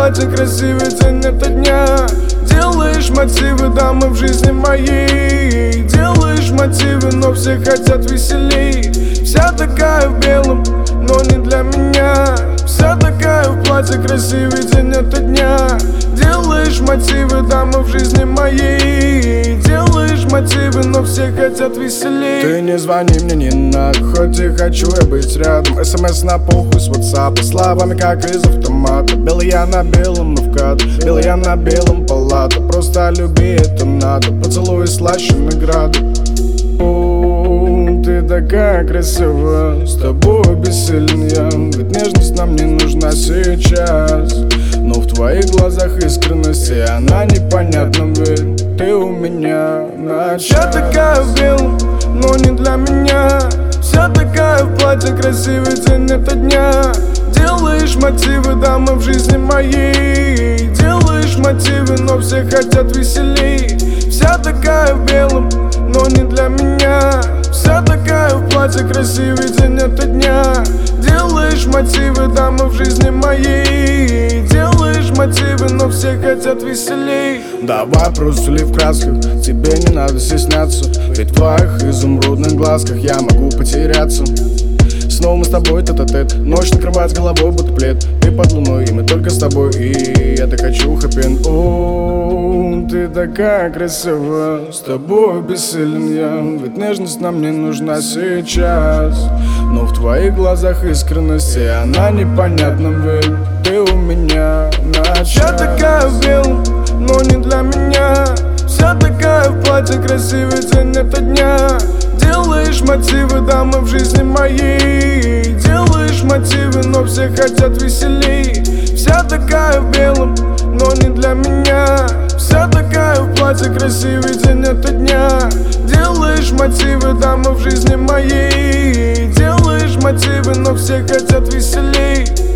платье, красивый день это дня. Делаешь мотивы, дамы в жизни моей. Делаешь мотивы, но все хотят веселей. Вся такая в белом, но не для меня. Вся такая в платье, красивый день это дня. Делаешь мотивы, дамы в жизни моей. Делаешь мотивы, но все хотят веселей. Ты не звони мне, не надо, хоть и хочу я быть рядом. СМС на похуй с WhatsApp, словами как из автомата. Белый я на белом, но вкат, белый я на белом палата. Просто люби, это надо, поцелуй слаще награды. Ты такая красивая, с тобой бессилен я. Ведь нежность нам не нужна сейчас. Но в твоих глазах искренность, и она непонятна, ведь ты у меня на час. Вся такая в белом, но не для меня. Вся такая в платье, красивый день это дня. Делаешь мотивы, дамы в жизни моей. Делаешь мотивы, но все хотят веселей. Вся такая в белом, но не для меня. Вся такая в платье, красивый день это дня. Делаешь мотивы, дамы в жизни моей. Делаешь мотивы, но все хотят веселей. Давай просули в красках, тебе не надо стесняться. Ведь в твоих изумрудных глазках я могу потеряться. Снова мы с тобой тет-а-тет, ночь накрывает головой, будто плед. Ты под луной, и мы только с тобой, и я так хочу хэппи-энд. О, ты такая красивая, с тобой бессилен я. Ведь нежность нам не нужна сейчас. Но в твоих глазах искренность, и она непонятна, ведь ты у меня на час. Вся такая в белом, но не для меня. Вся такая в платье, красивый день это дня. Делаешь мотивы, дамы в жизни моей. Делаешь мотивы, но все хотят веселей. Вся такая в белом, но не для меня. Вся такая в платье, красивый день это дня. Делаешь мотивы, дамы в жизни моей. Делаешь мотивы, но все хотят веселей.